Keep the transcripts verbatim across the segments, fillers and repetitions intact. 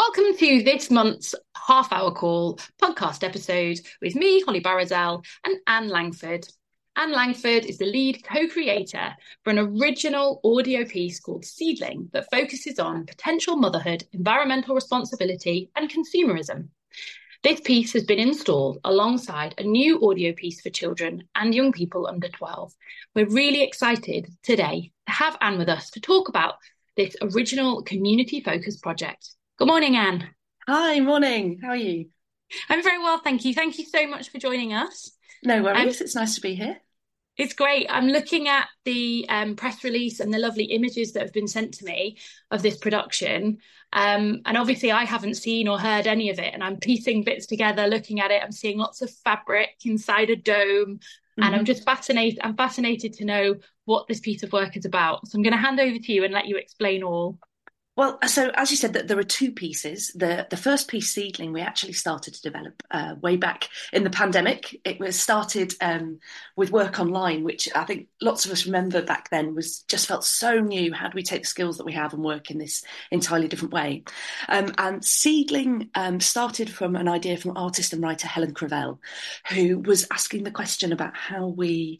Welcome to this month's half hour call podcast episode with me, Holly Barrazel, and Anne Langford. Anne Langford is the lead co-creator for an original audio piece called Seedling that focuses on potential motherhood, environmental responsibility, and consumerism. This piece has been installed alongside a new audio piece for children and young people under twelve. We're really excited today to have Anne with us to talk about this original community-focused project. Good morning, Anne. Hi, morning. How are you? I'm very well, thank you. Thank you so much for joining us. No worries. Um, it's nice to be here. It's great. I'm looking at the um, press release and the lovely images that have been sent to me of this production. Um, and obviously I haven't seen or heard any of it. And I'm piecing bits together, looking at it. I'm seeing lots of fabric inside a dome. Mm-hmm. And I'm just fascinated. I'm fascinated to know what this piece of work is about. So I'm going to hand over to you and let you explain all. Well, so as you said, that there are two pieces. The the first piece, Seedling, we actually started to develop uh, way back in the pandemic. It was started um, with work online, which I think lots of us remember back then was just felt so new. How do we take the skills that we have and work in this entirely different way? Um, and Seedling um, started from an idea from artist and writer Helen Cravell, who was asking the question about how we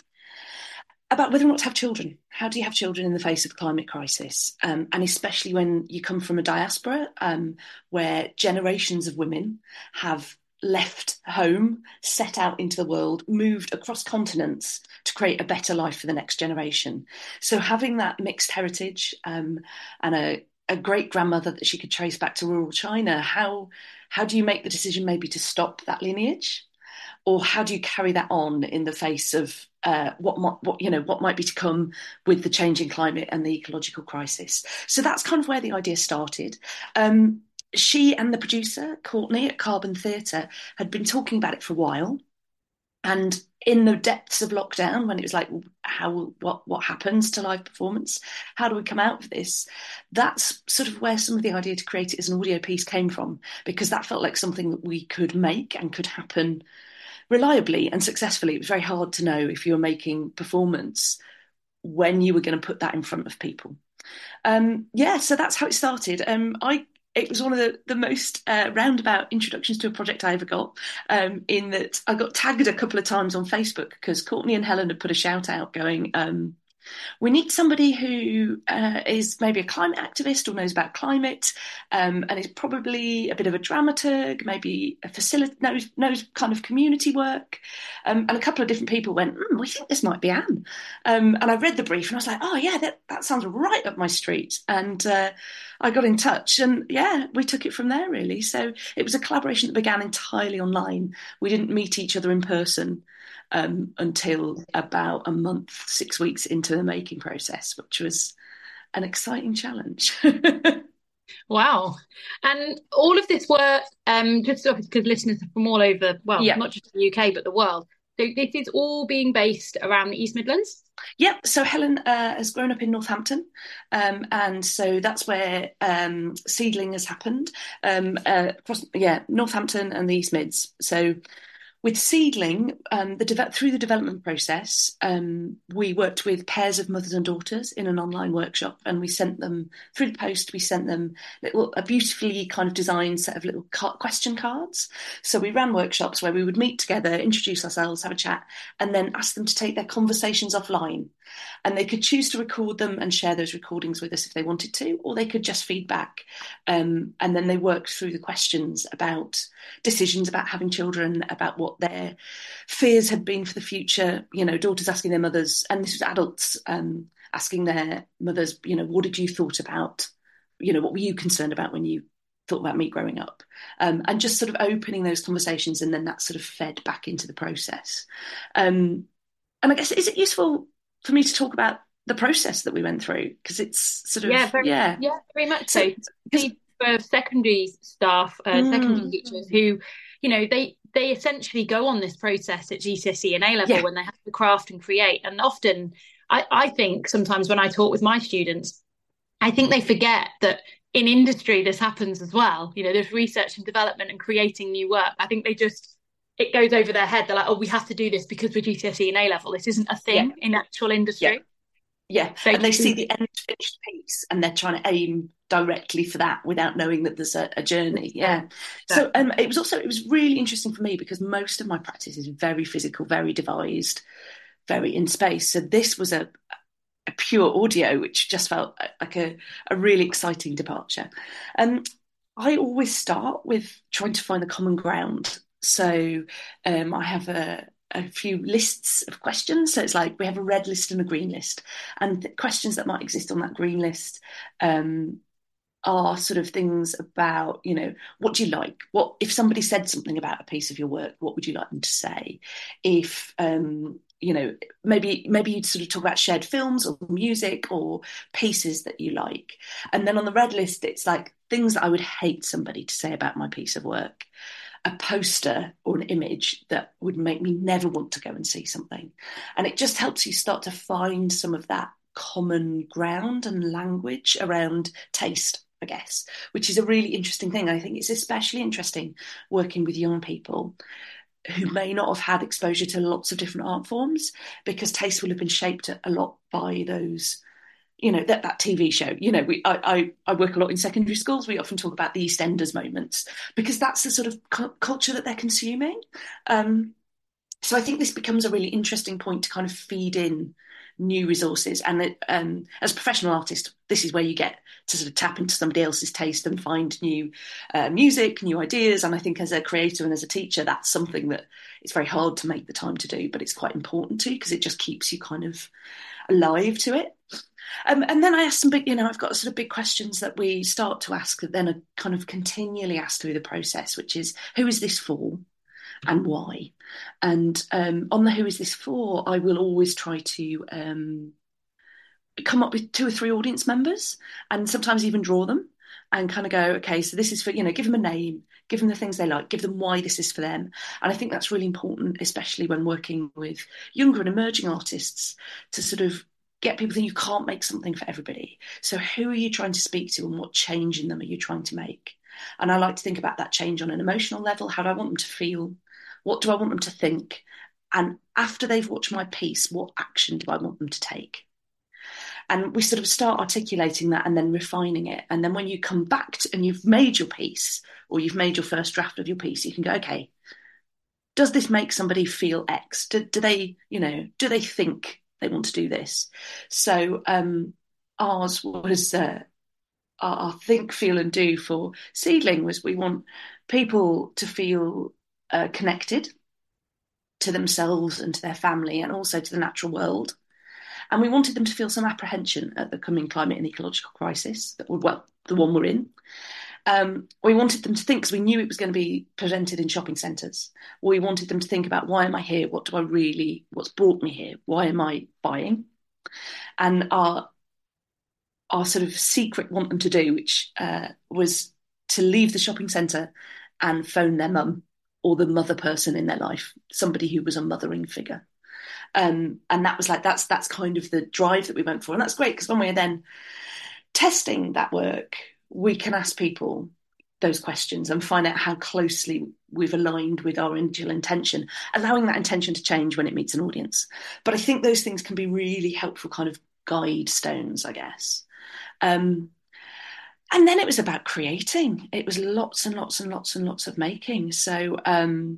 about whether or not to have children. How do you have children in the face of the climate crisis? Um, and especially when you come from a diaspora um, where generations of women have left home, set out into the world, moved across continents to create a better life for the next generation. So having that mixed heritage um, and a, a great grandmother that she could trace back to rural China, how, how do you make the decision maybe to stop that lineage? Or how do you carry that on in the face of uh, what, might, what you know what might be to come with the changing climate and the ecological crisis? So that's kind of where the idea started. Um, she and the producer Courtney at Carbon Theatre had been talking about it for a while, and in the depths of lockdown, when it was like, how what what happens to live performance? How do we come out of this? That's sort of where some of the idea to create it as an audio piece came from, because that felt like something that we could make and could happen reliably and successfully. It was very hard to know if you were making performance when you were going to put that in front of people. Um, yeah, so that's how it started. Um, I it was one of the, the most uh, roundabout introductions to a project I ever got, um, in that I got tagged a couple of times on Facebook because Courtney and Helen had put a shout out going, um, we need somebody who uh, is maybe a climate activist or knows about climate, um, and is probably a bit of a dramaturg, maybe a facilitator, knows, knows kind of community work. Um, and a couple of different people went, mm, we think this might be Anne. Um, and I read the brief and I was like, oh yeah, that, that sounds right up my street. And uh, I got in touch and yeah, we took it from there really. So it was a collaboration that began entirely online. We didn't meet each other in person Um, until about a month, six weeks into the making process, which was an exciting challenge. Wow. And all of this work, um, just because listeners are from all over, well, yeah. not just the U K, but the world. So this is all being based around the East Midlands? Yep. So Helen uh, has grown up in Northampton. Um, and so that's where um, Seedling has happened. Um, uh, across, yeah, Northampton and the East Mids. So with Seedling, um, the de- through the development process, um, we worked with pairs of mothers and daughters in an online workshop, and we sent them through the post. We sent them little, a beautifully kind of designed set of little ca- question cards. So we ran workshops where we would meet together, introduce ourselves, have a chat, and then ask them to take their conversations offline. And they could choose to record them and share those recordings with us if they wanted to, or they could just feedback. Um, and then they worked through the questions about decisions about having children, about what their fears had been for the future, you know, daughters asking their mothers, and this was adults um, asking their mothers, you know, what did you thought about, you know, what were you concerned about when you thought about me growing up? Um, and just sort of opening those conversations, and then that sort of fed back into the process. Um, and I guess, is it useful for me to talk about the process that we went through? Because it's sort of, yeah, very, yeah. Yeah, very much so. so for secondary staff, uh, mm. secondary teachers who, you know, they they essentially go on this process at G C S E and A level yeah. when they have to craft and create. And often, I, I think sometimes when I talk with my students, I think they forget that in industry this happens as well. You know, there's research and development and creating new work. I think they just, it goes over their head. They're like, oh, we have to do this because we're G C S E and A level. This isn't a thing yeah. in actual industry. Yeah. Yeah, So and they see true. the end finished piece and they're trying to aim directly for that without knowing that there's a, a journey. Yeah. So um, it was also, it was really interesting for me because most of my practice is very physical, very devised, very in space. So this was a, a pure audio, which just felt like a, a really exciting departure. Um, I always start with trying to find the common ground. So um, I have a, a few lists of questions. So it's like we have a red list and a green list, and the questions that might exist on that green list um, are sort of things about, you know, what do you like? What if somebody said something about a piece of your work? What would you like them to say? If um, you know, maybe maybe you'd sort of talk about shared films or music or pieces that you like. And then on the red list, it's like things that I would hate somebody to say about my piece of work, a poster or an image that would make me never want to go and see something. And it just helps you start to find some of that common ground and language around taste, I guess, which is a really interesting thing. I think it's especially interesting working with young people who may not have had exposure to lots of different art forms, because taste will have been shaped a lot by those, you know, that, that T V show. You know, we I, I, I work a lot in secondary schools. We often talk about the EastEnders moments because that's the sort of cu- culture that they're consuming. Um, so I think this becomes a really interesting point to kind of feed in new resources. And it, um, as a professional artist, this is where you get to sort of tap into somebody else's taste and find new uh, music, new ideas. And I think as a creator and as a teacher, that's something that it's very hard to make the time to do, but it's quite important to, because it just keeps you kind of alive to it. Um, and then I asked some big, you know, I've got sort of big questions that we start to ask that then are kind of continually asked through the process, which is, who is this for and why? And um, on the who is this for, I will always try to um, come up with two or three audience members and sometimes even draw them and kind of go, okay, so this is for, you know, give them a name, give them the things they like, give them why this is for them. And I think that's really important, especially when working with younger and emerging artists, to sort of get people that you can't make something for everybody. So who are you trying to speak to and what change in them are you trying to make? And I like to think about that change on an emotional level. How do I want them to feel? What do I want them to think? And after they've watched my piece, what action do I want them to take? And we sort of start articulating that and then refining it. And then when you come back to, and you've made your piece, or you've made your first draft of your piece, you can go, okay, does this make somebody feel X? Do, do they, you know, do they think they want to do this? So um, ours was uh, our, our think, feel, and do for Seedling was we want people to feel uh, connected to themselves and to their family, and also to the natural world. And we wanted them to feel some apprehension at the coming climate and ecological crisis, that well, the one we're in. Um, we wanted them to think, because we knew it was going to be presented in shopping centres. We wanted them to think about, why am I here? What do I really, what's brought me here? Why am I buying? And our our sort of secret want them to do, which uh, was to leave the shopping centre and phone their mum or the mother person in their life, somebody who was a mothering figure. Um, and that was like, that's that's kind of the drive that we went for. And that's great, because when we're then testing that work, we can ask people those questions and find out how closely we've aligned with our initial intention, allowing that intention to change when it meets an audience. But I think those things can be really helpful kind of guide stones, I guess. Um, and then it was about creating. It was lots and lots and lots and lots of making. So um,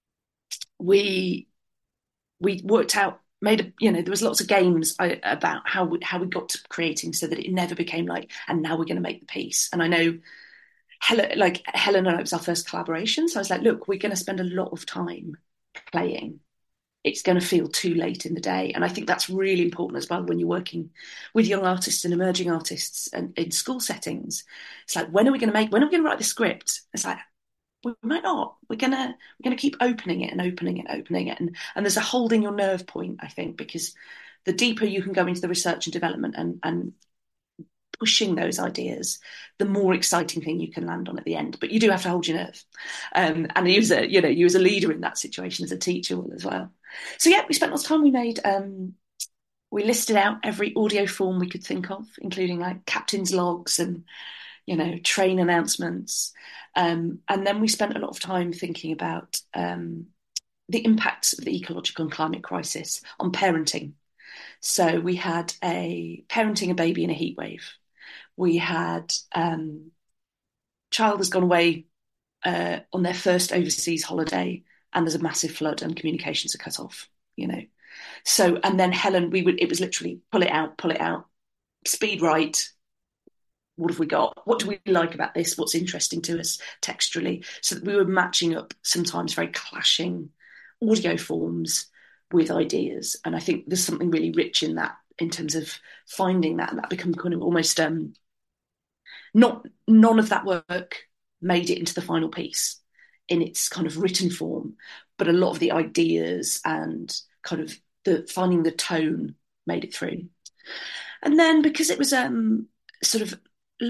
we we worked out, made a, you know, there was lots of games about how we, how we got to creating, so that it never became like, and now we're going to make the piece. And I know Helen, like Helen and I, it was our first collaboration, so I was like, look, we're going to spend a lot of time playing. It's going to feel too late in the day. And I think that's really important as well when you're working with young artists and emerging artists and in school settings. It's like, when are we going to make, when are we going to write the script? It's like, we might not. We're gonna we're gonna keep opening it and opening it and opening it. And and there's a holding your nerve point, I think, because the deeper you can go into the research and development and, and pushing those ideas, the more exciting thing you can land on at the end. But you do have to hold your nerve. Um, and you as a, you know, you as a leader in that situation, as a teacher as well. So yeah, we spent lots of time. We made um, we listed out every audio form we could think of, including like captain's logs and, you know, train announcements. Um, and then we spent a lot of time thinking about um, the impacts of the ecological and climate crisis on parenting. So we had a parenting a baby in a heat wave. We had um, child has gone away uh, on their first overseas holiday, and there's a massive flood and communications are cut off. You know, so and then Helen, we would it was literally pull it out, pull it out, speed write. What have we got? What do we like about this? What's interesting to us texturally? So that we were matching up sometimes very clashing audio forms with ideas. And I think there's something really rich in that in terms of finding that. And that become kind of almost um, not none of that work made it into the final piece in its kind of written form, but a lot of the ideas and kind of the finding the tone made it through. And then because it was um, sort of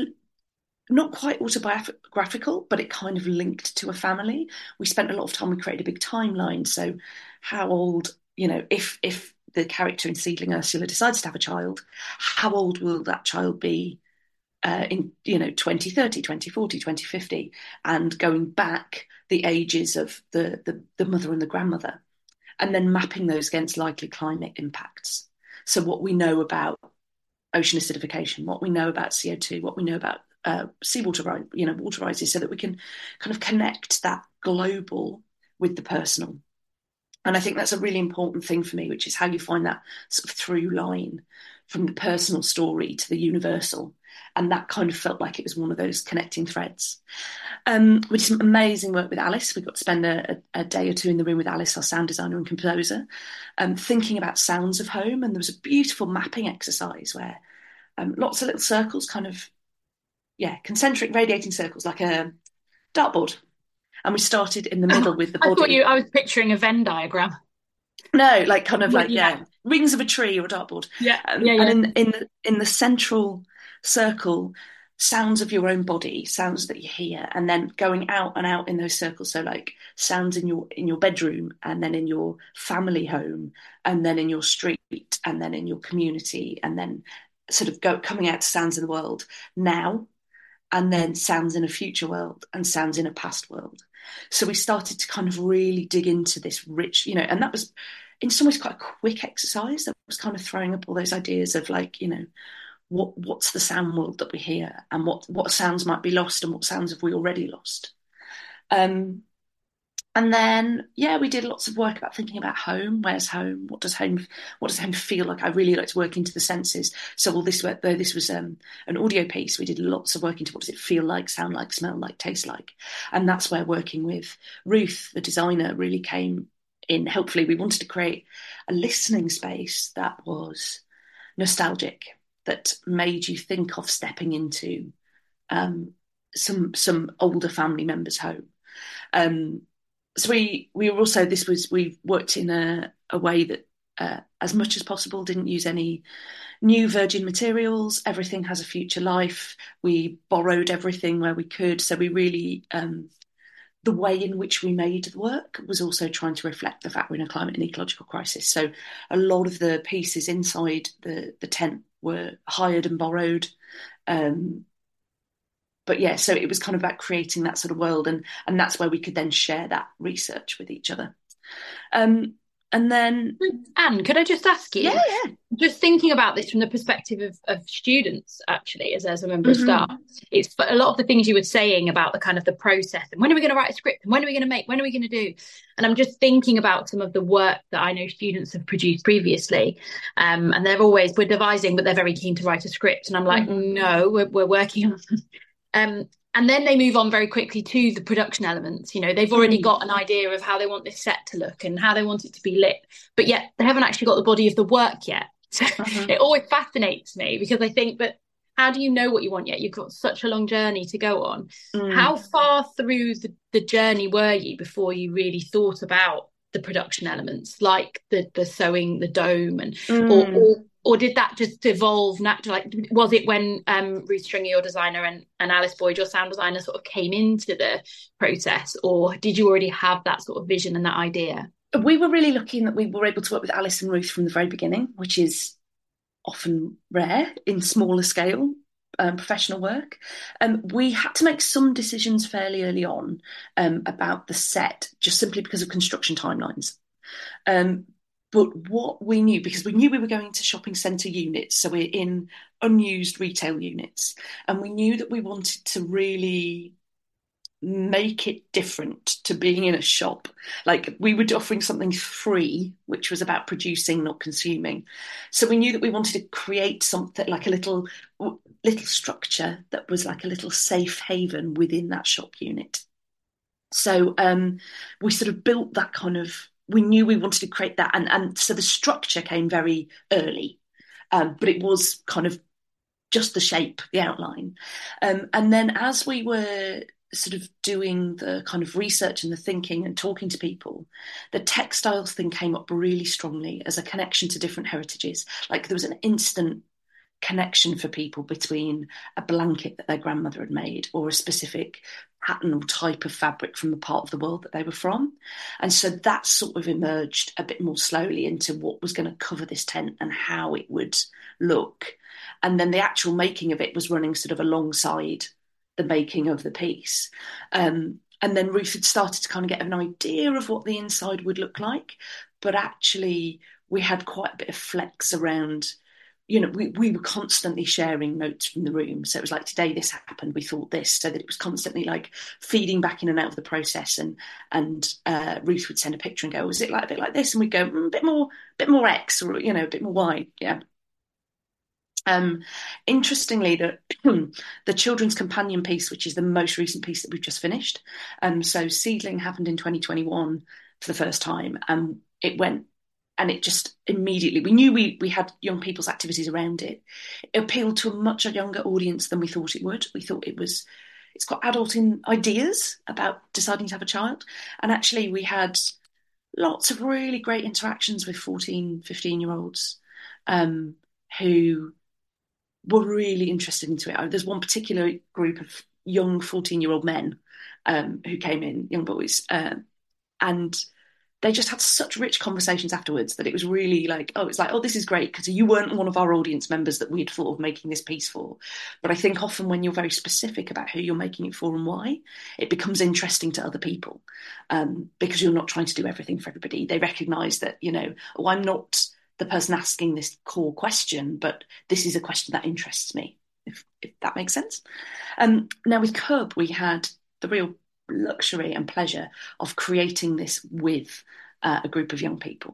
not quite autobiographical, but it kind of linked to a family. We spent a lot of time, we created a big timeline. So how old, you know, if if the character in Seedling Ursula decides to have a child, how old will that child be uh, in, you know, twenty thirty, twenty forty, twenty fifty, and going back the ages of the, the, the mother and the grandmother, and then mapping those against likely climate impacts. So what we know about ocean acidification, what we know about C O two, what we know about uh, seawater, you know, water rises, so that we can kind of connect that global with the personal. And I think that's a really important thing for me, which is how you find that sort of through line from the personal story to the universal. And that kind of felt like it was one of those connecting threads. Um, we did some amazing work with Alice. We got to spend a, a, a day or two in the room with Alice, our sound designer and composer, um, thinking about sounds of home. And there was a beautiful mapping exercise where um, lots of little circles, kind of, yeah, concentric radiating circles, like a dartboard. And we started in the middle with the body. I thought you, I was picturing a Venn diagram. No, like kind of like, yeah, yeah, rings of a tree or a dartboard. Yeah, um, yeah, yeah. And in, in, the, in the central circle, sounds of your own body, sounds that you hear, and then going out and out in those circles. So like sounds in your in your bedroom, and then in your family home, and then in your street, and then in your community, and then sort of go coming out to sounds in the world now, and then sounds in a future world, and sounds in a past world. So we started to kind of really dig into this rich, you know, and that was in some ways quite a quick exercise. That was kind of throwing up all those ideas of like, you know, what what's the sound world that we hear, and what what sounds might be lost, and what sounds have we already lost. Um, and then yeah, we did lots of work about thinking about home. Where's home? What does home what does home feel like? I really like to work into the senses. So all this work, though this was um, an audio piece, we did lots of work into what does it feel like, sound like, smell like, taste like. And that's where working with Ruth, the designer, really came in. Hopefully we wanted to create a listening space that was nostalgic, that made you think of stepping into um, some some older family members' home. Um, so we we were also this was we worked in a, a way that uh, as much as possible didn't use any new virgin materials. Everything has a future life. We borrowed everything where we could. So we really um, the way in which we made the work was also trying to reflect the fact we're in a climate and ecological crisis. So a lot of the pieces inside the the tent were hired and borrowed. Um, but yeah, so it was kind of about creating that sort of world, and and that's where we could then share that research with each other. Um, and then Anne, could I just ask you? Yeah, yeah. Just thinking about this from the perspective of, of students, actually, as, as a member mm-hmm. of staff, it's a lot of the things you were saying about the kind of the process and when are we going to write a script and when are we going to make, when are we going to do? And I'm just thinking about some of the work that I know students have produced previously. Um, and they're always, we're devising, but they're very keen to write a script. And I'm like, mm-hmm. no, we're, we're working on um And then they move on very quickly to the production elements. You know, they've already mm. got an idea of how they want this set to look and how they want it to be lit, but yet they haven't actually got the body of the work yet. So uh-huh. It always fascinates me because I think that how do you know what you want yet? You've got such a long journey to go on. Mm. How far through the, the journey were you before you really thought about the production elements, like the the sewing, the dome, and mm. or, or Or did that just evolve naturally? Like, was it when um, Ruth Stringer, your designer, and, and Alice Boyd, your sound designer, sort of came into the process? Or did you already have that sort of vision and that idea? We were really lucky in that we were able to work with Alice and Ruth from the very beginning, which is often rare in smaller scale um, professional work. Um, we had to make some decisions fairly early on um, about the set, just simply because of construction timelines. Um, But what we knew, because we knew we were going to shopping centre units, so we're in unused retail units, and we knew that we wanted to really make it different to being in a shop. Like, we were offering something free, which was about producing, not consuming. So we knew that we wanted to create something like a little little structure that was like a little safe haven within that shop unit. So um, we sort of built that kind of, we knew we wanted to create that. And, and so the structure came very early, um, but it was kind of just the shape, the outline. Um, and then as we were sort of doing the kind of research and the thinking and talking to people, the textiles thing came up really strongly as a connection to different heritages. Like, there was an instant connection for people between a blanket that their grandmother had made or a specific pattern or type of fabric from the part of the world that they were from. And so that sort of emerged a bit more slowly into what was going to cover this tent and how it would look. And then the actual making of it was running sort of alongside the making of the piece. Um, and then Ruth had started to kind of get an idea of what the inside would look like. But actually, we had quite a bit of flex around, you know, we, we were constantly sharing notes from the room. So it was like, today this happened, we thought this, so that it was constantly like feeding back in and out of the process. And and uh, Ruth would send a picture and go, was it like a bit like this? And we'd go, mm, a bit more, bit more X, or, you know, a bit more Y. Yeah. Um, interestingly, the the children's companion piece, which is the most recent piece that we've just finished. Um, so Seedling happened in twenty twenty-one for the first time, and it went, and it just immediately, we knew we we had young people's activities around it. It appealed to a much younger audience than we thought it would. We thought it was, it's got adult in ideas about deciding to have a child, and actually we had lots of really great interactions with fourteen, fifteen year olds um, who were really interested into it. There's one particular group of young fourteen year old men um, who came in, young boys, uh, and they just had such rich conversations afterwards that it was really like, oh, it's like, oh, this is great, because you weren't one of our audience members that we'd thought of making this piece for. But I think often when you're very specific about who you're making it for and why, it becomes interesting to other people, um, because you're not trying to do everything for everybody. They recognise that, you know, oh, I'm not the person asking this core question, but this is a question that interests me, if, if that makes sense. Um, now with Cub, we had the real luxury and pleasure of creating this with uh, a group of young people.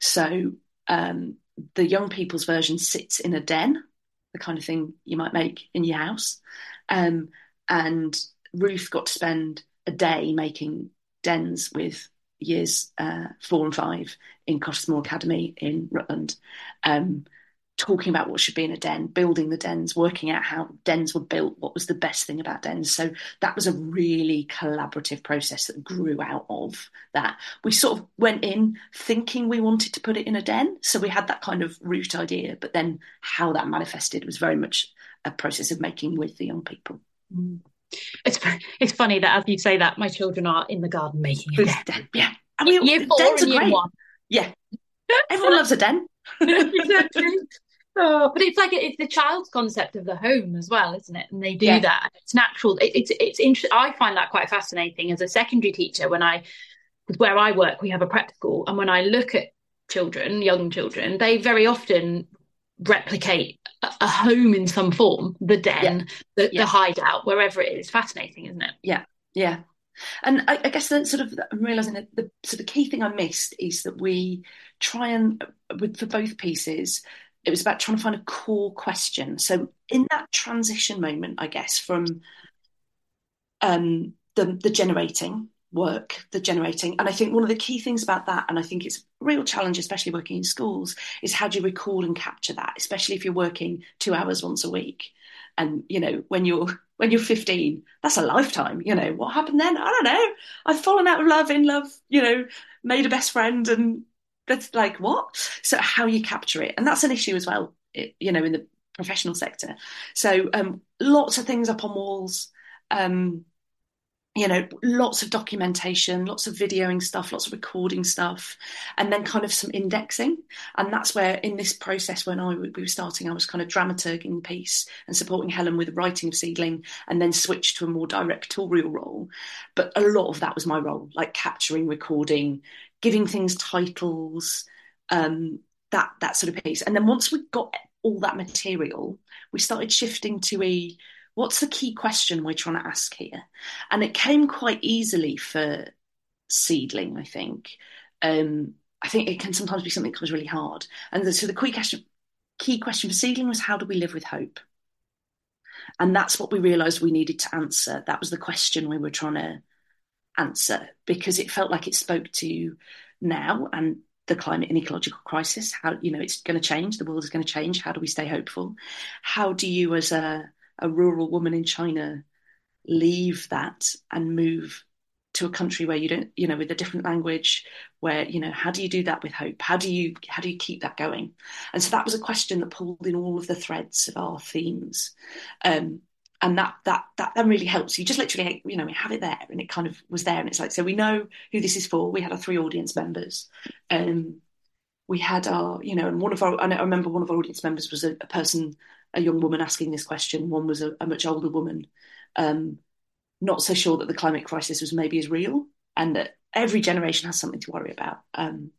So um, the young people's version sits in a den, the kind of thing you might make in your house. Um, and Ruth got to spend a day making dens with years uh, four and five in Cottesmore Academy in Rutland, um, talking about what should be in a den, building the dens, working out how dens were built, what was the best thing about dens. So that was a really collaborative process that grew out of that. We sort of went in thinking we wanted to put it in a den, so we had that kind of root idea, but then how that manifested was very much a process of making with the young people. Mm. It's it's funny that as you say that, my children are in the garden making a den. den. Yeah, I mean, year four dens and are year great. one. Yeah, everyone loves a den. Exactly. Oh, but it's like it's the child's concept of the home as well, isn't it? And they do yeah. that. It's natural. It, it's it's interesting. I find that quite fascinating as a secondary teacher. When I, where I work, we have a prep school, and when I look at children, young children, they very often replicate a, a home in some form, the den, yeah. the, yeah. the hideout, wherever it is. It's fascinating, isn't it? Yeah, yeah. And I, I guess that sort of, I'm realising that the so the key thing I missed is that we try and, with for both pieces, it was about trying to find a core question. So in that transition moment, I guess, from um, the, the generating work, the generating, and I think one of the key things about that, and I think it's a real challenge, especially working in schools, is how do you record and capture that, especially if you're working two hours once a week. And, you know, when you're when you're fifteen, that's a lifetime. You know, what happened then? I don't know. I've fallen out of love, in love, you know, made a best friend, and that's like, what? So how you capture it. And that's an issue as well, it, you know, in the professional sector. So um, lots of things up on walls, um, you know, lots of documentation, lots of videoing stuff, lots of recording stuff, and then kind of some indexing. And that's where in this process, when I we were starting, I was kind of dramaturging the piece and supporting Helen with the writing of Seedling, and then switched to a more directorial role. But a lot of that was my role, like capturing, recording, giving things titles, um, that that sort of piece. And then once we got all that material, we started shifting to a what's the key question we're trying to ask here? And it came quite easily for Seedling, I think. Um, I think it can sometimes be something that comes really hard. And the, so the key question, key question for Seedling was, how do we live with hope? And that's what we realised we needed to answer. That was the question we were trying to answer, because it felt like it spoke to now and the climate and ecological crisis. How, you know, it's going to change, the world is going to change. How do we stay hopeful? How do you, as a, a rural woman in China, leave that and move to a country where you don't, you know, with a different language, where, you know, how do you do that with hope? How do you, how do you keep that going? And so that was a question that pulled in all of the threads of our themes. Um, and that, that, that then really helps. You just literally, you know, we have it there, and it kind of was there. And it's like, so we know who this is for. We had our three audience members. Um, we had our, you know, and one of our, I remember one of our audience members was a, a person, a young woman asking this question. One was a, a much older woman, um, not so sure that the climate crisis was maybe as real, and that every generation has something to worry about. Um,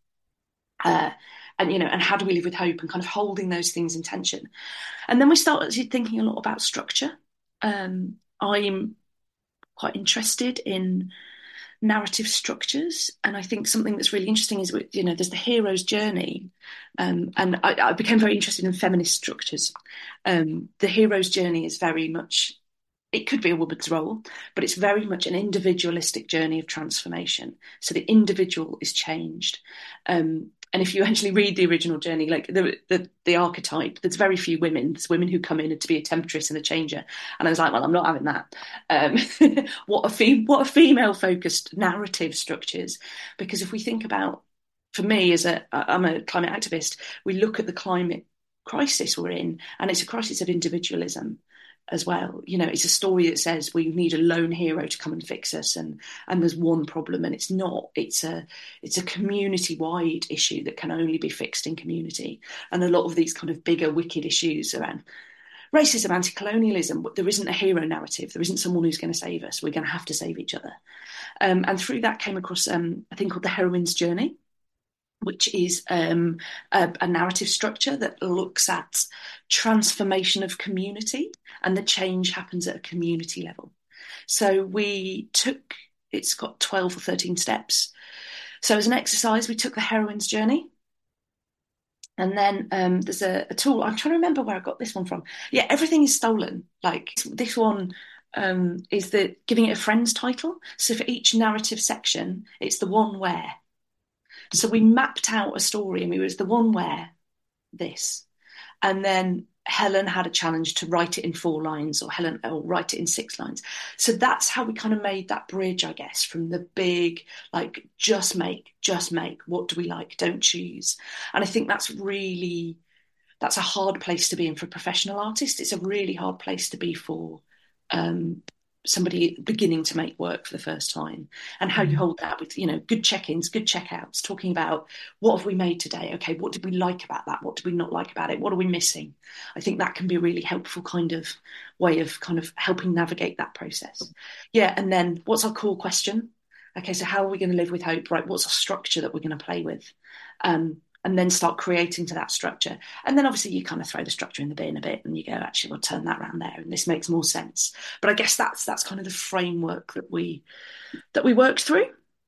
uh, and, you know, and how do we live with hope, and kind of holding those things in tension. And then we started thinking a lot about structure. Um, I'm quite interested in narrative structures, and I think something that's really interesting is, you know, there's the hero's journey, um, and I, I became very interested in feminist structures. Um, the hero's journey is very much, it could be a woman's role, but it's very much an individualistic journey of transformation. So the individual is changed. Um, and if you actually read the original journey, like the, the the archetype, there's very few women. There's women who come in to be a temptress and a changer. And I was like, well, I'm not having that. Um, what a fem- what a female focused narrative structures. Because if we think about, for me, as a I'm a climate activist, we look at the climate crisis we're in, and it's a crisis of individualism as well. You know, it's a story that says we need a lone hero to come and fix us, and and there's one problem, and it's not. It's a it's a community-wide issue that can only be fixed in community. And a lot of these kind of bigger wicked issues around racism, anti-colonialism, there isn't a hero narrative. There isn't someone who's going to save us. We're going to have to save each other. Um, and through that came across um, a thing called the Heroine's Journey, which is um, a, a narrative structure that looks at transformation of community, and the change happens at a community level. So we took, it's got twelve or thirteen steps. So as an exercise, we took the heroine's journey. And then um, there's a, a tool, I'm trying to remember where I got this one from. Yeah, everything is stolen. Like this one um, is the giving it a friend's title. So for each narrative section, it's the one where. So we mapped out a story, and we was the one where this, and then Helen had a challenge to write it in four lines, or Helen or write it in six lines. So that's how we kind of made that bridge, I guess, from the big, like, just make, just make. What do we like? Don't choose. And I think that's really, that's a hard place to be in for a professional artist. It's a really hard place to be for um, somebody beginning to make work for the first time, and how you hold that with, you know, good check-ins, good check-outs, talking about what have we made today? Okay, what did we like about that? What did we not like about it? What are we missing? I think that can be a really helpful kind of way of kind of helping navigate that process. Yeah, and then what's our core question? Okay, so how are we going to live with hope? Right, what's our structure that we're going to play with? Um, and then start creating to that structure. And then obviously you kind of throw the structure in the bin a bit, and you go, actually, we'll turn that around there, and this makes more sense. But I guess that's that's kind of the framework that we that we worked through.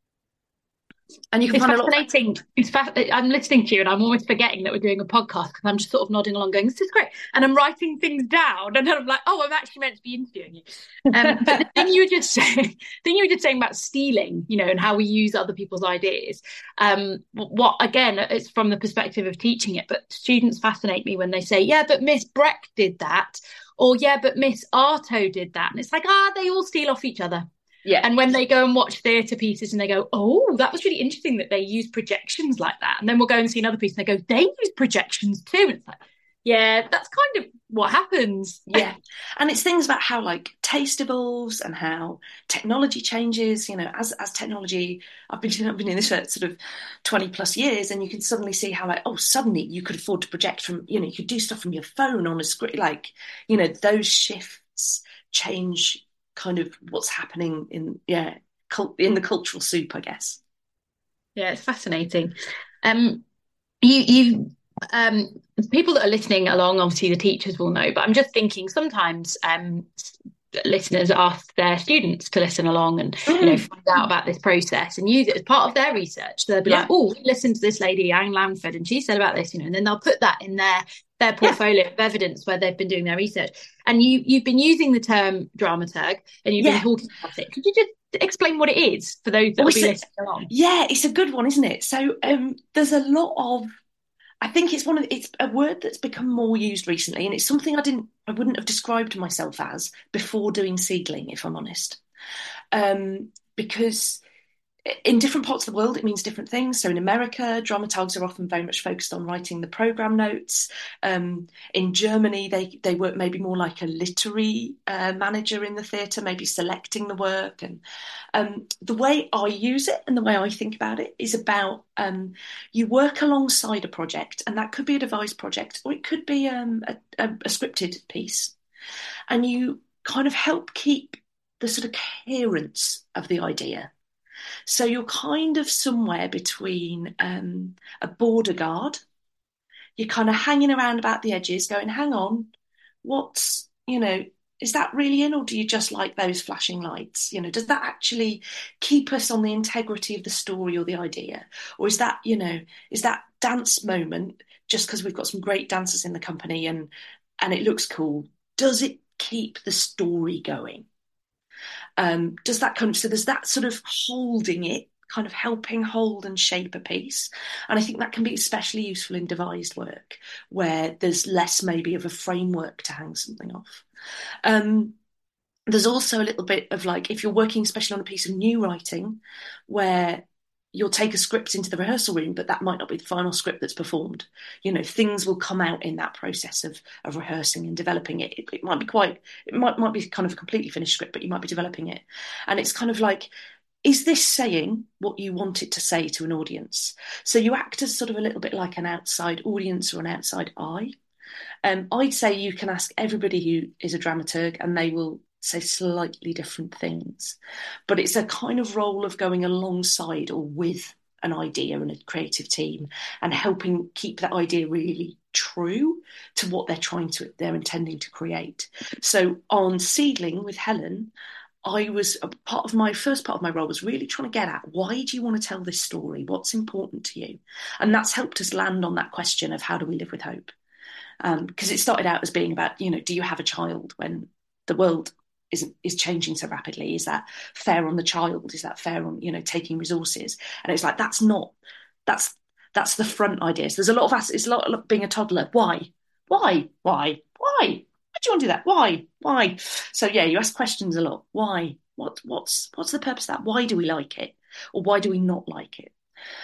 And you can it's find fascinating. a lot of... It's fa- I'm listening to you, and I'm almost forgetting that we're doing a podcast, because I'm just sort of nodding along, going, "This is great," and I'm writing things down, and then I'm like, "Oh, I'm actually meant to be interviewing you." Um, but the thing you were just saying, the thing you were just saying about stealing, you know, and how we use other people's ideas. Um, what again? It's from the perspective of teaching it, but students fascinate me when they say, "Yeah, but Miss Breck did that," or "Yeah, but Miss Arto did that," and it's like, ah, they all steal off each other. Yeah. And when they go and watch theatre pieces and they go, oh, that was really interesting that they use projections like that. And then we'll go and see another piece and they go, they use projections too. And it's like, yeah, that's kind of what happens. Yeah. And it's things about how, like, taste evolves and how technology changes. You know, as as technology, I've been, I've been in this for sort of twenty plus years, and you can suddenly see how, like, oh, suddenly you could afford to project from, you know, you could do stuff from your phone on a screen. Like, you know, those shifts change kind of what's happening in, yeah, cult, in the cultural soup, I guess. Yeah, it's fascinating. Um, you you um people that are listening along, obviously the teachers will know, but I'm just thinking sometimes um listeners ask their students to listen along and you know Mm, find out about this process and use it as part of their research. So they'll be like, yeah, oh, listen to this lady Anne Langford and she said about this, you know, and then they'll put that in their their yeah. portfolio of evidence where they've been doing their research. And you you've been using the term dramaturg and you've been Yeah. talking about it. Could you just explain what it is for those that Oh, will it's be a, listening along? yeah, it's a good one, isn't it? So um, there's a lot of, I think it's one of it's a word that's become more used recently, and it's something I didn't I wouldn't have described myself as before doing Seedling, if I'm honest. Um, because in different parts of the world, it means different things. So in America, dramaturgs are often very much focused on writing the program notes. Um, in Germany, they they work maybe more like a literary uh, manager in the theatre, maybe selecting the work. And um, the way I use it and the way I think about it is about um, you work alongside a project, and that could be a devised project or it could be um, a, a, a scripted piece, and you kind of help keep the sort of coherence of the idea. So you're kind of somewhere between um, a border guard. You're kind of hanging around about the edges, going, hang on, what's, you know, is that really in, or do you just like those flashing lights? You know, does that actually keep us on the integrity of the story or the idea? Or is that, you know, is that dance moment just because we've got some great dancers in the company and and it looks cool? Does it keep the story going? Um, does that kind of, so there's that sort of holding it, kind of helping hold and shape a piece. And I think that can be especially useful in devised work where there's less maybe of a framework to hang something off. Um, there's also a little bit of like, if you're working especially on a piece of new writing where you'll take a script into the rehearsal room, but that might not be the final script that's performed. You know, things will come out in that process of of rehearsing and developing it. It, it might be quite, it might might be kind of a completely finished script, but you might be developing it. And it's kind of like, is this saying what you want it to say to an audience? So you act as sort of a little bit like an outside audience or an outside eye. Um, I'd say you can ask everybody who is a dramaturg, and they will say slightly different things. But it's a kind of role of going alongside or with an idea and a creative team and helping keep that idea really true to what they're trying to they're intending to create. So on Seedling with Helen, I was a part of my first part of my role was really trying to get at why do you want to tell this story? What's important to you? And that's helped us land on that question of how do we live with hope? Because um, it started out as being about, you know, do you have a child when the world is is changing so rapidly? Is that fair on the child? Is that fair on, you know, taking resources? And it's like that's not that's that's the front idea. So there's a lot of it's a lot of being a toddler. Why? Why? Why? Why? Why do you want to do that? Why? Why? So yeah, you ask questions a lot. Why? What? What's what's the purpose of that? Why do we like it, or why do we not like it?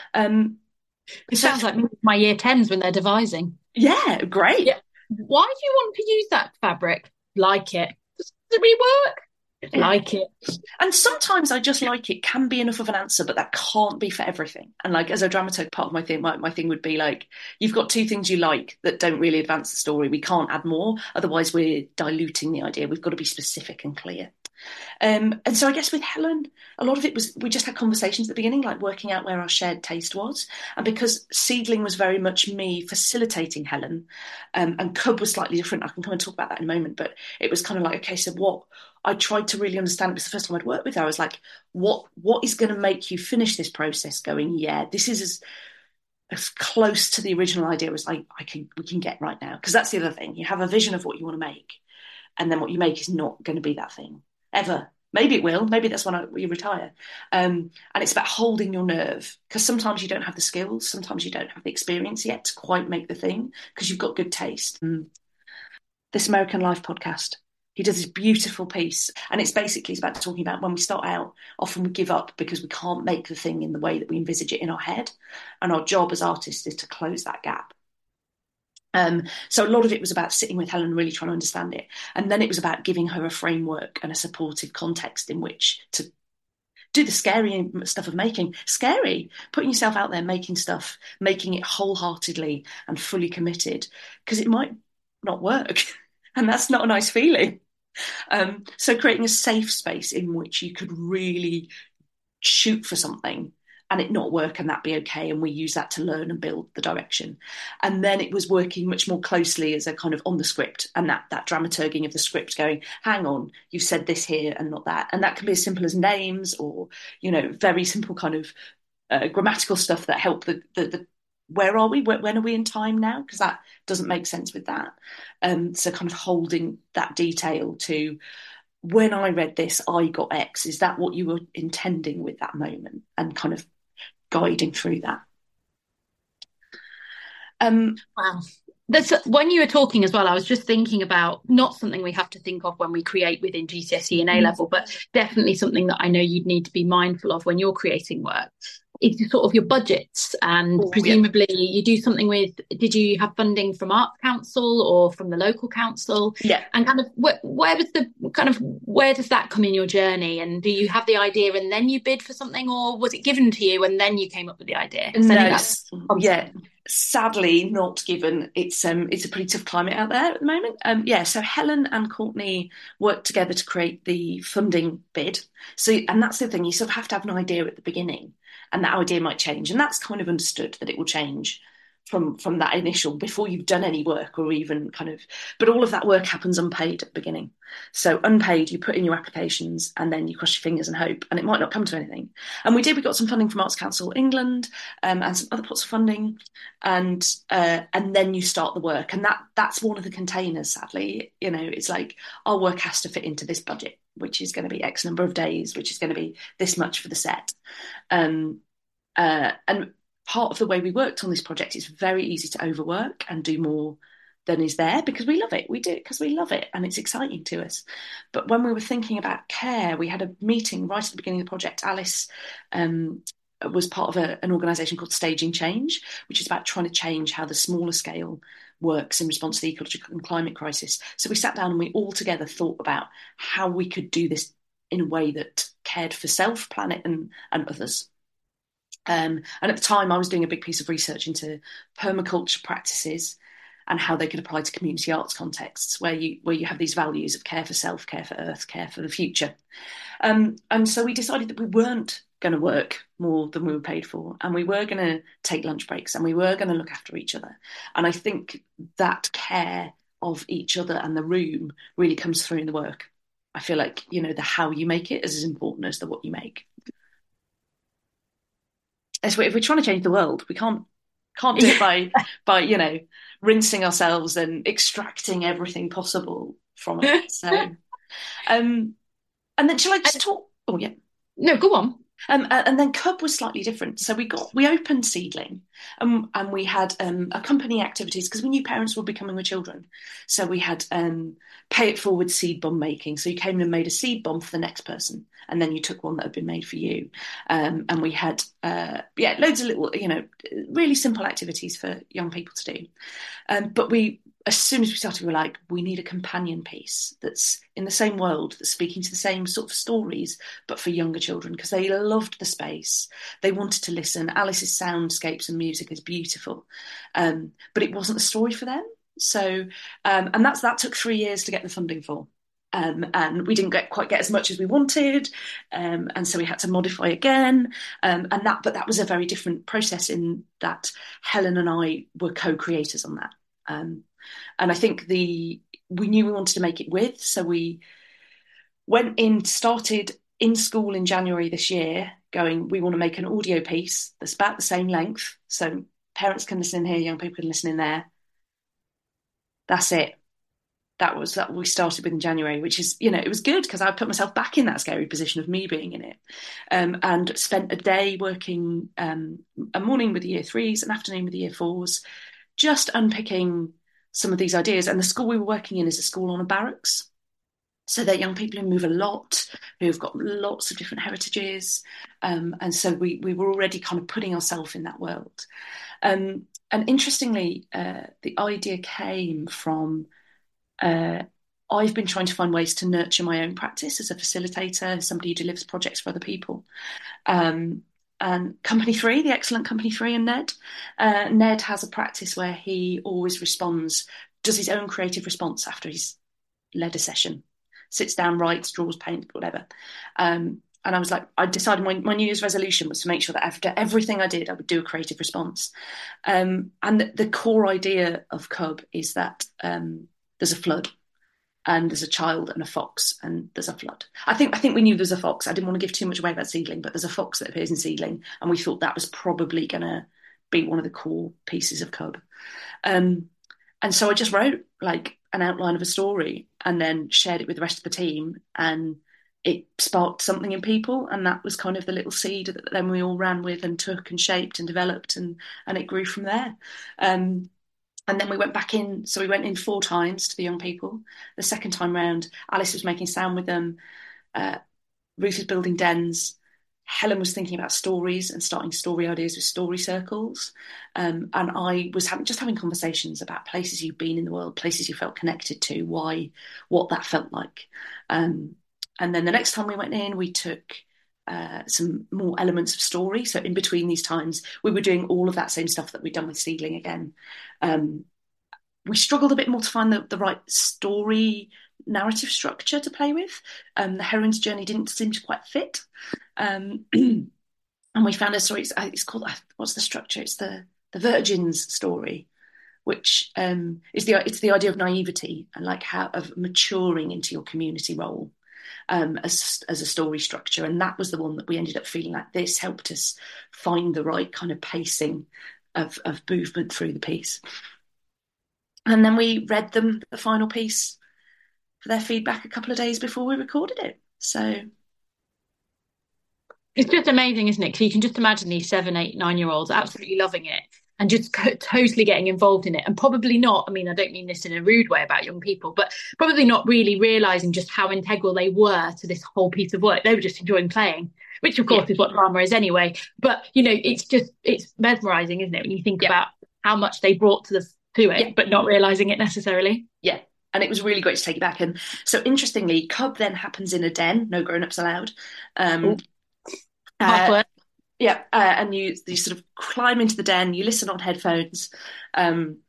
Um, It so sounds like my year tens when they're devising. yeah, great. Yeah. Why do you want to use that fabric? Like it. Does it really work? Yeah. Like it. And sometimes I just like it can be enough of an answer, but that can't be for everything. And like as a dramaturg, part of my thing, my, my thing would be like, you've got two things you like that don't really advance the story. We can't add more, otherwise we're diluting the idea. We've got to be specific and clear. Um, and so I guess with Helen, a lot of it was we just had conversations at the beginning, like working out where our shared taste was. And because Seedling was very much me facilitating Helen, um, and Cub was slightly different. I can come and talk about that in a moment. But it was kind of like, okay, so what I tried to really understand, it was the first time I'd worked with her. I was like, what what is going to make you finish this process going, yeah, this is as as close to the original idea as I, I can we can get right now. Because that's the other thing. You have a vision of what you want to make, and then what you make is not going to be that thing ever. Maybe it will. Maybe that's when I, you retire. Um, and it's about holding your nerve, because sometimes you don't have the skills, sometimes you don't have the experience yet to quite make the thing because you've got good taste. Mm. This American Life podcast, he does this beautiful piece, and it's basically it's about talking about when we start out, often we give up because we can't make the thing in the way that we envisage it in our head, and our job as artists is to close that gap. Um, so a lot of it was about sitting with Helen, really trying to understand it. And then it was about giving her a framework and a supportive context in which to do the scary stuff of making. Scary, putting yourself out there, making stuff, making it wholeheartedly and fully committed, because it might not work. And that's not a nice feeling. Um, so creating a safe space in which you could really shoot for something and it not work and that be okay, and we use that to learn and build the direction. And then it was working much more closely as a kind of on the script, and that that dramaturging of the script, going, hang on, you said this here and not that. And that can be as simple as names, or, you know, very simple kind of uh, grammatical stuff that help the, the the where are we, when are we in time now, because that doesn't make sense with that. Um so kind of holding that detail to, when I read this, I got X. Is that what you were intending with that moment? And kind of guiding through that. Um, wow. That's, when you were talking as well, I was just thinking about not something we have to think of when we create within G C S E and A level, but definitely something that I know you'd need to be mindful of when you're creating work. It's sort of your budgets, and oh, presumably yeah. you do something with, did you have funding from Arts Council or from the local council? Yeah. And kind of where, where was the kind of, where does that come in your journey? And do you have the idea and then you bid for something, or was it given to you and then you came up with the idea? No, I think that's yeah, sadly not given. It's um it's a pretty tough climate out there at the moment. Um yeah, so Helen and Courtney worked together to create the funding bid. So, and that's the thing, you sort of have to have an idea at the beginning, and that idea might change, and that's kind of understood that it will change from from that initial, before you've done any work, or even kind of, but all of that work happens unpaid at the beginning. So unpaid, you put in your applications and then you cross your fingers and hope, and it might not come to anything. And we did, we got some funding from Arts Council England, um, and some other pots of funding, and uh, and then you start the work, and that that's one of the containers, sadly. You know, it's like, our work has to fit into this budget, which is going to be X number of days, which is going to be this much for the set. Um, uh, and part of the way we worked on this project is very easy to overwork and do more than is there, because we love it. We do it because we love it and it's exciting to us. But when we were thinking about care, we had a meeting right at the beginning of the project. Alice um, was part of a, an organisation called Staging Change, which is about trying to change how the smaller scale works in response to the ecological and climate crisis. So we sat down and we all together thought about how we could do this in a way that cared for self, planet and, and others. Um, and at the time, I was doing a big piece of research into permaculture practices and how they could apply to community arts contexts, where you where you have these values of care for self, care for earth, care for the future. Um, and so we decided that we weren't going to work more than we were paid for, and we were going to take lunch breaks, and we were going to look after each other. And I think that care of each other and the room really comes through in the work. I feel like, you know, the how you make it is as important as the what you make. If we're trying to change the world, we can't can't do it by by you know, rinsing ourselves and extracting everything possible from it. So, um, and then shall I just talk? Oh yeah, no, go on. Um, and then Cub was slightly different. So we got we opened Seedling, um, and we had um, accompanying activities, because we knew parents would be coming with children. So we had um, pay it forward seed bomb making. So you came and made a seed bomb for the next person, and then you took one that had been made for you. Um, and we had uh, yeah, loads of little, you know, really simple activities for young people to do. Um, but we, as soon as we started, we were like, we need a companion piece that's in the same world, that's speaking to the same sort of stories, but for younger children, because they loved the space. They wanted to listen. Alice's soundscapes and music is beautiful, um, but it wasn't a story for them. So, um, and that's that took three years to get the funding for. Um, and we didn't get, quite get as much as we wanted, um, and so we had to modify again. Um, and that, but that was a very different process in that Helen and I were co-creators on that. Um, and I think the we knew we wanted to make it with, so we went in, started in school in January this year, going, we want to make an audio piece that's about the same length, so parents can listen in here, young people can listen in there. That's it. That was that we started with in January, which is, you know, it was good because I put myself back in that scary position of me being in it, um, and spent a day working, um, a morning with the year threes, an afternoon with the year fours, just unpicking some of these ideas. And the school we were working in is a school on a barracks. So they're young people who move a lot, who've got lots of different heritages. Um, and so we we were already kind of putting ourselves in that world. Um, and interestingly, uh, the idea came from, uh, I've been trying to find ways to nurture my own practice as a facilitator, somebody who delivers projects for other people. Um, and Company Three, the excellent Company Three and Ned. Uh, Ned has a practice where he always responds, does his own creative response after he's led a session. Sits down, writes, draws, paints, whatever. Um, and I was like, I decided my, my New Year's resolution was to make sure that after everything I did, I would do a creative response. Um, and the, the core idea of Cub is that um, there's a flood, and there's a child and a fox, and there's a flood. I think I think we knew there's a fox. I didn't want to give too much away about Seedling, but there's a fox that appears in Seedling, and we thought that was probably going to be one of the core pieces of Cub. Um, and so I just wrote like an outline of a story and then shared it with the rest of the team, and it sparked something in people, and that was kind of the little seed that then we all ran with and took and shaped and developed, and and it grew from there. Um, and then we went back in, so we went in four times to the young people. The second time round, Alice was making sound with them, uh, Ruth was building dens, Helen was thinking about stories and starting story ideas with story circles. Um, and I was having, just having conversations about places you've been in the world, places you felt connected to, why, what that felt like. Um, and then the next time we went in, we took uh, some more elements of story. So in between these times, we were doing all of that same stuff that we'd done with Seedling again. Um, we struggled a bit more to find the, the right story narrative structure to play with. Um, the heroine's journey didn't seem to quite fit. Um, and we found a story, it's, it's called, what's the structure? It's the, the Virgin's story, which um, is the, it's the idea of naivety and like how, of maturing into your community role. Um, as as a story structure, and that was the one that we ended up feeling like this helped us find the right kind of pacing of of movement through the piece. And then we read them the final piece for their feedback a couple of days before we recorded it. So it's just amazing, isn't it? Because you can just imagine these seven, eight, nine year olds absolutely loving it and just co- totally getting involved in it, and probably not, I mean, I don't mean this in a rude way about young people, but probably not really realising just how integral they were to this whole piece of work. They were just enjoying playing, which of course yeah. is what drama is anyway. But, you know, it's just, it's mesmerising, isn't it? When you think yeah. about how much they brought to, the, to it, yeah. but not realising it necessarily. Yeah. And it was really great to take it back. And so interestingly, Cub then happens in a den, no grown-ups allowed. Um, uh, Yeah, uh, and you you sort of climb into the den, you listen on headphones. Um,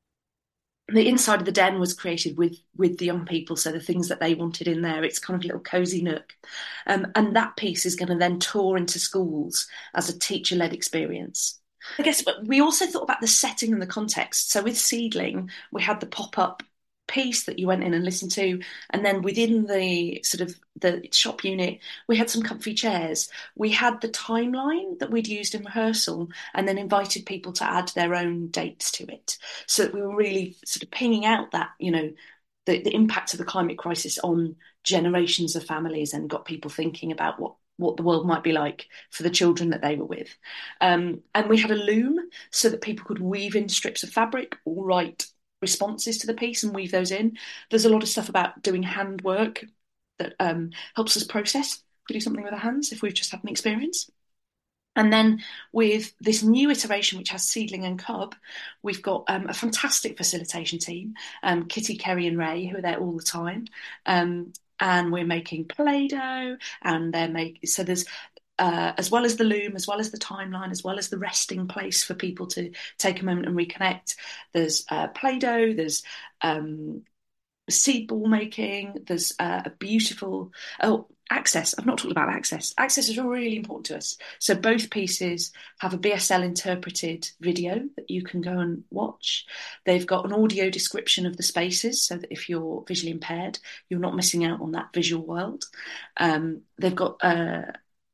the inside of the den was created with with the young people, so the things that they wanted in there. It's kind of a little cosy nook. Um, and that piece is going to then tour into schools as a teacher-led experience. I guess we also thought about the setting and the context. So with Seedling, we had the pop-up piece that you went in and listened to, and then within the sort of the shop unit we had some comfy chairs. We had the timeline that we'd used in rehearsal and then invited people to add their own dates to it, so that we were really sort of pinging out that, you know, the, the impact of the climate crisis on generations of families, and got people thinking about what what the world might be like for the children that they were with. Um, and we had a loom so that people could weave in strips of fabric or write responses to the piece and weave those in. There's a lot of stuff about doing handwork that um, helps us process to do something with our hands if we've just had an experience. And then with this new iteration, which has Seedling and Cub, we've got um, a fantastic facilitation team, um, Kitty, Kerry and Ray, who are there all the time. Um, and we're making Play-Doh, and they're making, so there's Uh, as well as the loom, as well as the timeline, as well as the resting place for people to take a moment and reconnect. There's uh, Play-Doh, there's um, seed ball making, there's uh, a beautiful, oh, access. I've not talked about access. Access is really important to us. So both pieces have a B S L interpreted video that you can go and watch. They've got an audio description of the spaces, so that if you're visually impaired, you're not missing out on that visual world. Um, they've got uh,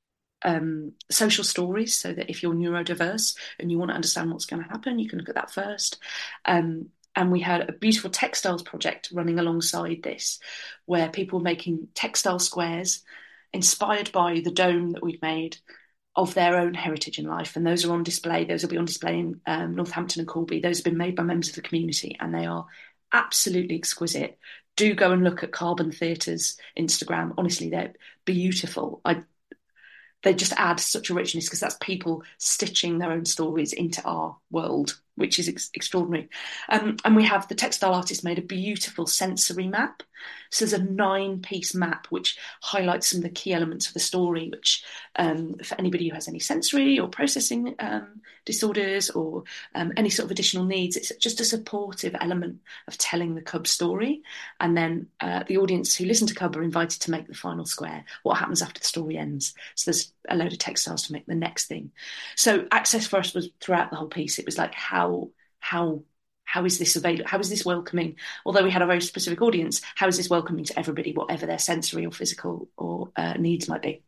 Um, social stories, so that if you're neurodiverse and you want to understand what's going to happen, you can look at that first. Um, and we had a beautiful textiles project running alongside this, where people were making textile squares inspired by the dome that we'd made of their own heritage in life. And those are on display. Those will be on display in um, Northampton and Corby. Those have been made by members of the community, and they are absolutely exquisite. Do go and look at Carbon Theatre's Instagram. Honestly, they're beautiful. I They just add such a richness, because that's people stitching their own stories into our world which is ex- extraordinary. Um, and we have the textile artist made a beautiful sensory map. So there's a nine-piece map which highlights some of the key elements of the story, which um, for anybody who has any sensory or processing um, disorders or um, any sort of additional needs, it's just a supportive element of telling the Cub story. And then uh, the audience who listen to Cub are invited to make the final square, what happens after the story ends. So there's a load of textiles to make the next thing. So access for us was throughout the whole piece. It was like, how, how, how is this available? How is this welcoming? Although we had a very specific audience, how is this welcoming to everybody, whatever their sensory or physical or uh, needs might be?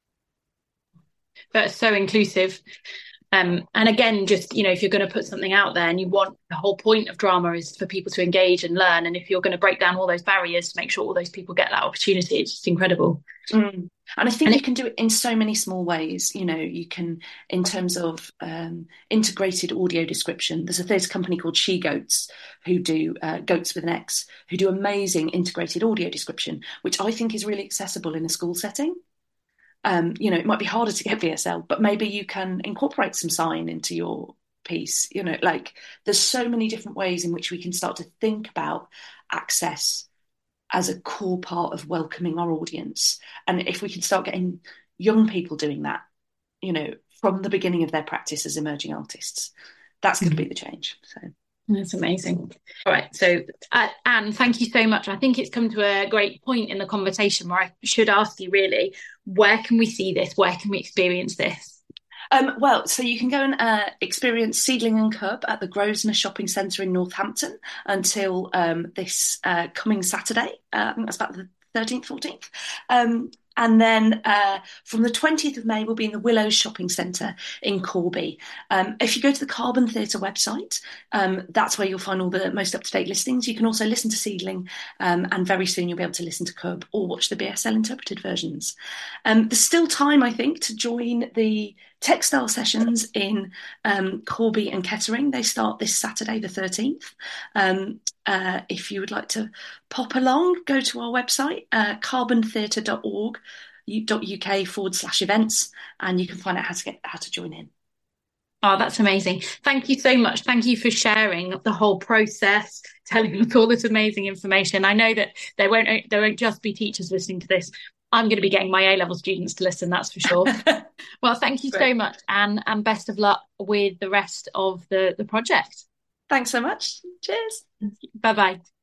That's so inclusive. Um, and again, just, you know, if you're going to put something out there and you want, the whole point of drama is for people to engage and learn. And if you're going to break down all those barriers to make sure all those people get that opportunity, it's just incredible. Mm. And I think and you it, can do it in so many small ways. You know, you can, in terms of um, integrated audio description, there's a theatre company called She Goats who do uh, Goats with an X, who do amazing integrated audio description, which I think is really accessible in a school setting. Um, you know, it might be harder to get V S L, but maybe you can incorporate some sign into your piece. You know, like there's so many different ways in which we can start to think about access as a core part of welcoming our audience. And if we can start getting young people doing that, you know, from the beginning of their practice as emerging artists, that's going to be the change. So that's amazing. All right. So, uh, Anne, thank you so much. I think it's come to a great point in the conversation where I should ask you really, where can we see this? Where can we experience this? Um, well, so you can go and uh, experience Seedling and Cub at the Grosvenor Shopping Centre in Northampton until um, this uh, coming Saturday. Uh, I think that's about the thirteenth, fourteenth. Um, and then uh, from the twentieth of May, we'll be in the Willows Shopping Centre in Corby. Um, if you go to the Carbon Theatre website, um, that's where you'll find all the most up-to-date listings. You can also listen to Seedling, um, and very soon you'll be able to listen to Cub or watch the B S L interpreted versions. Um, there's still time, I think, to join the textile sessions in um, Corby and Kettering. They start this Saturday, the thirteenth. Um, uh, if you would like to pop along, go to our website, uh, carbon theatre dot org dot U K forward slash events, and you can find out how to get how to join in. Oh, that's amazing. Thank you so much. Thank you for sharing the whole process, telling us all this amazing information. I know that there won't there won't just be teachers listening to this. I'm going to be getting my A-level students to listen, that's for sure. Well, thank you Great. so much, Anne, and best of luck with the rest of the, the project. Thanks so much. Cheers. Bye-bye.